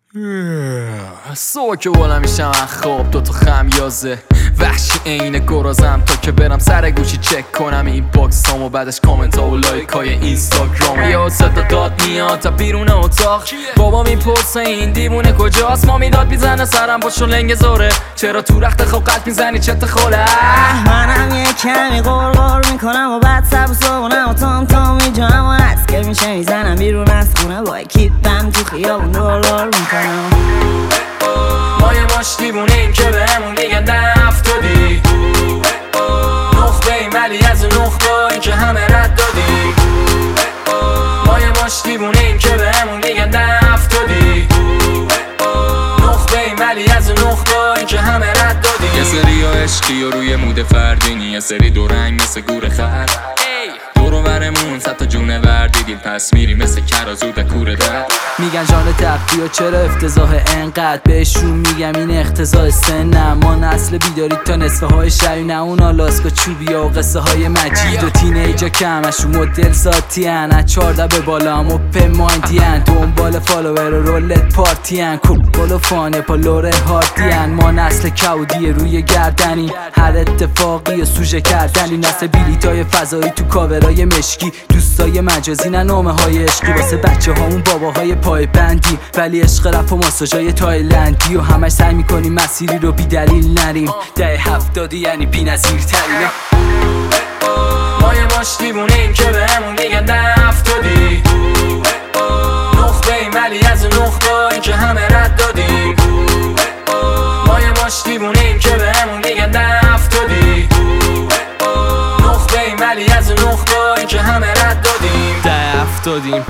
صبح که بلند میشم از خواب دوتا خمیازه وحشی عین گرازم تا که برم سر گوشی چک کنم این باکس و بعدش کامنت ها و لایک های اینستاگرام. یا صدا داد میاد تا بیرون اتاق، بابا میپرسه این دیوونه کجاست، ما میداد میزنه سرم پاشو لنگ زوره، چرا تو رخت خواب قلب میزنی چت خوله. منم یه کمی غرغر میکنم و بعد سب صبحونم و تام میجام و از که میشه میزنم بیرون از خونه با کیپم تو خیابون دور میکنم. ما یه ماش دیوونیم که بهمون میگن ده افتادی، نخبه ایم ولی از اون نخبایی که همه رد دادی. ما یه ماش دیوونیم که بهمون میگن ده افتادی، نخبه ایم ولی از اون نخبایی که همه رد دادی. یه سری ها عشقی و روی مود فردینی، یه سری دو رنگ مثل گور خر، دورو برمون صد تا جونه وردیدیم پس میریم مثل کرازو دکور در. میگن جان تختی و چرا افتضاح انقدر، بهشون میگم این اختزاح سنم. ما نسل بیداری تا نصفه های شبی، نه اون آلاسکا چوبیا و قصه های مجید و تینیجا که همشون مدل ساتی هن، از 14 به بالا هم اوپن مایندی هن، دنبال فالوور و رولت پارتی هن، کوبال و فانه پا لوره هارتی هن. ما نسل کودی روی گردنی، هر اتفاقی و سوژه کردنی، نسل بیلیتای فضایی تو کاورای مشکی، دوستای مجازی نه نامه های عشقی، واسه بچه هامون باباهای پای بندی، ولی عشق رپ و ماساژای تایلندی و همش سعی میکنیم مسیری رو بی دلیل نریم. ده 70 یعنی بی نظیر ترینه. ما یه ماش دیوونیم که بهمون میگن ده افتادی، نخبه ایم ولی از اون نخبایی که همه رد دادیم. ما یه ماش دیوونیم که بهمون میگن ده افتادی، نخبه ایم ولی از اون نخبایی که همه رد دادیم. ده افتادیم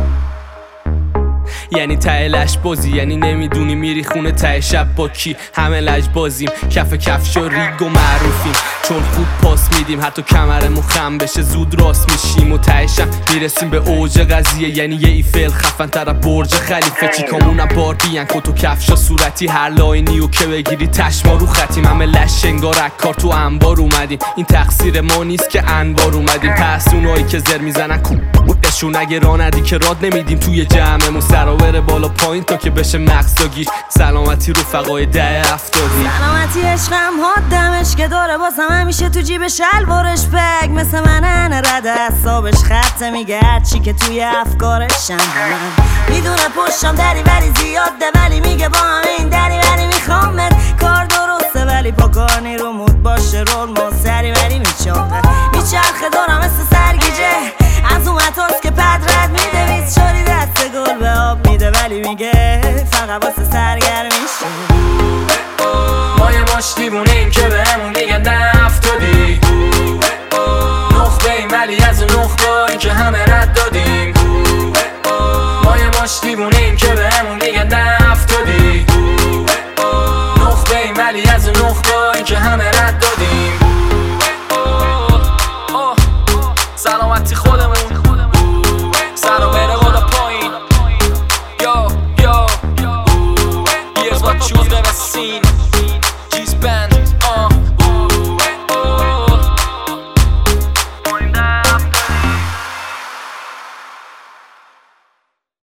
یعنی ته لش بازی، یعنی نمیدونی میری خونه ته شب با کی، همه لج بازیم، کف کفش و ریگ و معروفیم، چون خوب پاس میدیم حتی کمرمون خم بشه زود راست میشیم و تهشم میرسیم به اوج قضیه، یعنی یه ایفل خفن تر برج خلیفه، چیکامونم باربیان کت و کفشا صورتی هر لاینی و که بگیری تشما رو خطیم، همه لش انگار اکار تو انبار اومدیم، این تقصیر ما نیست که انبار اومدیم، پس اونایی که زر میزنن کوبشون اگه راه ندی که راد نمیدیم توی جمعمون، سراور بالا پایین تا که بشه مقصدا گیر، سلامتی رفقای ده افتادی. سلامتی عشقم حدمش که داره بازم همیشه تو جیب شلوارش بگ، مثل منن رد اعصابش خطه میگه هرچی که توی افکارشم من میدونه پشتم دری ولی زیاده، ولی میگه با همه این دری ولی میخوامت، کار درسته ولی پا کار رو مود باشه رول ما سری ولی میچرخه دارم مثل سرگیجه، از اون متاست که پد رد میده ویز شوری دست گل به آب میده، ولی میگه فقط واسه سرگرمیشه. ما یه ماش دیوونیم که بهمون میگن ده افتادی، نخبه ایم ولی از اون نخبایی که همه رد دادیم. ما یه ماش دیوونیم که بهمون میگن ده افتادی، نخبه ایم ولی از اون نخبایی که همه رد دادیم. سلامتی خودمون سر و بره بالا پایین. Yo, here's what you've never seen.